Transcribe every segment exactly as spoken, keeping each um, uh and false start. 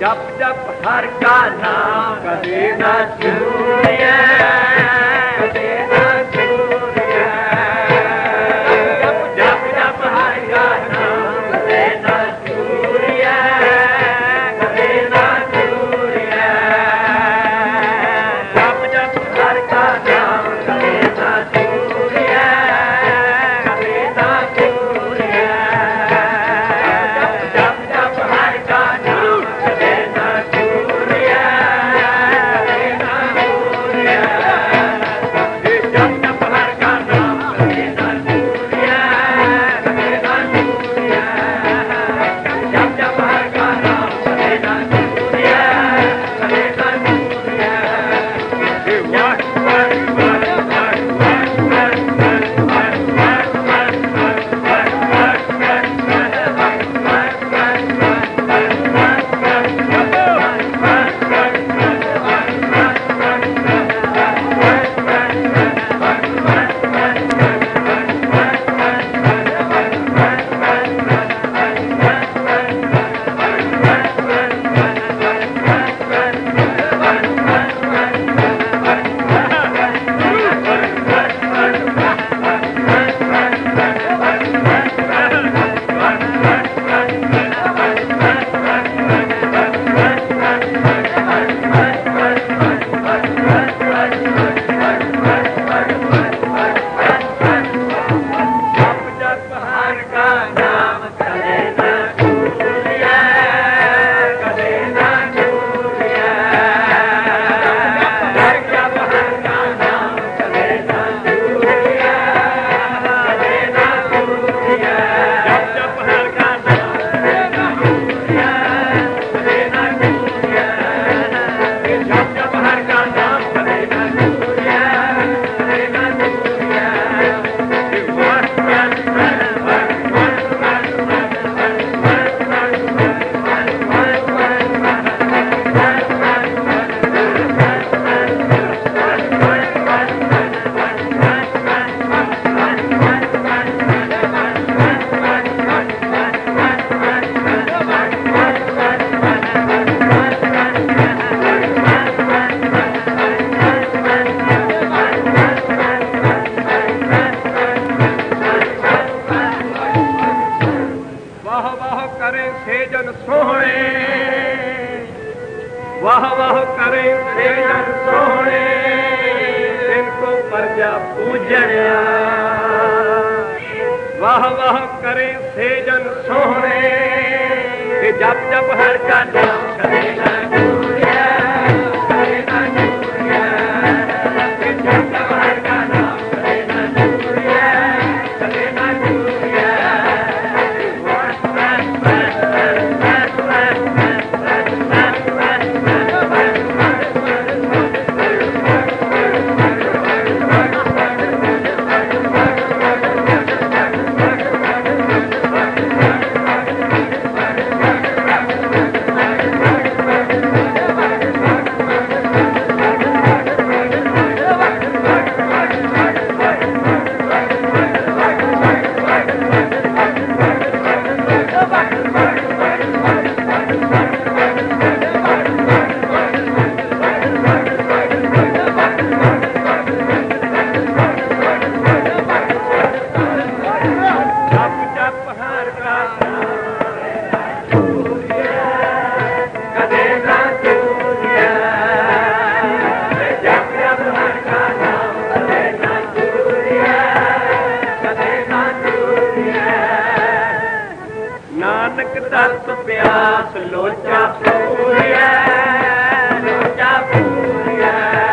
जप जप हर का नाम कभी न छूटे, कभी न छूटे। जप जप जप हर का नाम कभी न छूटे, कभी न छूटे। जप जप हर का नाम कभी न छूटे, कभी न छूटे। जप जप हर का नाम कभी न छूटे, कभी न छूटे। जप जप हर का नाम कभी न छूटे, कभी न छूटे। जप जप हर का नाम कभी न छूटे, कभी न छूटे। वाह वाह वाह वाह वाह वाह वाह करे से जन सोहणे, तिनको प्रजा पूजणिया। वाह वाह करे से जन सोहणे, कि जप जप हर का नाम कभी न छूटे, कभी न छूटे। कि जप जप हर का नाम कभी न छूटे, कभी न छूटे। नानक दस प्यास लोचा पूरिया, लोचा पूरिया।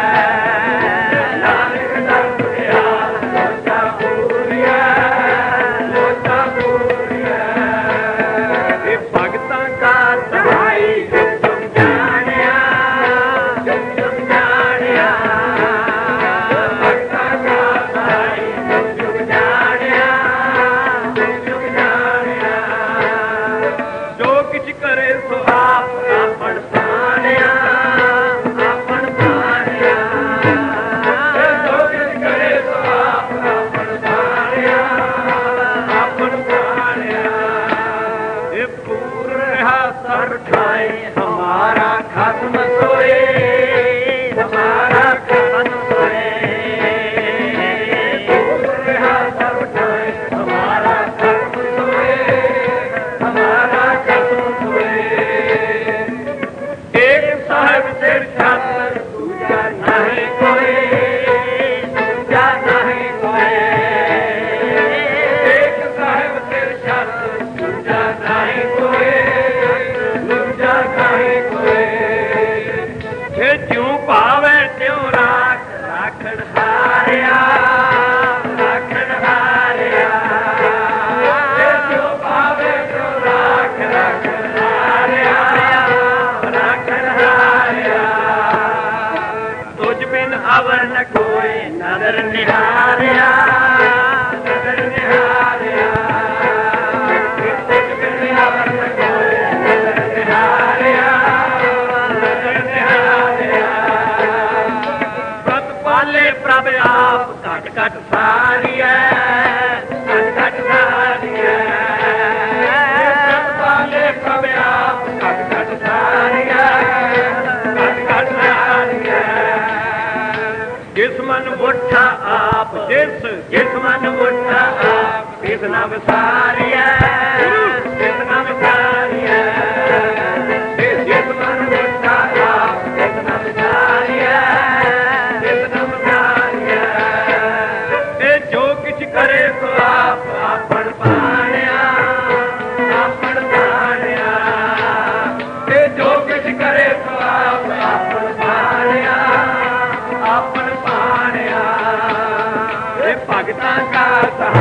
नानक दस प्यास लोचा पूरिया, लोचा पूरिया। ये भगतां का सहाई जुग जुग जानिया, जुग जुग जानिया। भगतां का सहाई जुग जुग जानिया, जुग जुग जानिया। जो किछ करे सो आप आपन पानिया, आपन पानिया। जो किछ करे सो आप आपन पानिया, आपन पानिया। ये पूर्ण रहा सर्व ठाए हमारा खत्म सोए हमारा खत्म सोए दूर रहा सर्व ठाए हमारा खत्म सोए हमारा खत्म सोए एक साहब सिर छात्र दूजा नहीं कोई दूजा नहीं कोई एक साहब सिर छात्र दूजा नहीं कोई दूजा नहीं कोई जे ज्यों पावे त्यों राख राखण हारिया राखण हारिया जे ज्यों पावे त्यों राख राखण हारिया राखण हारिया तुझ बिन अवर न कोई नदर निहारिया नदर निहारिया तुझ बिन अवर न कोई नदर निहारिया नदर निहारिया व्रत पाले प्रभ आप घट घट सारिया घट घट सारिया व्रत पाले प्रभ आप घट घट सारिया घट घट सारिया जिस मन मुठा आप जिस जिस मन मुठा आप तिस नाम सारिया तिस नाम सारिया जिस जिस मन मुठा आप तिस नाम सारिया तिस नाम सारिया ए जो किछ करे सो आप आपन पाणिया आपन पाणिया ए जो किछ करे सो आप आपन पाणिया आपन पाणिया ए भगतां का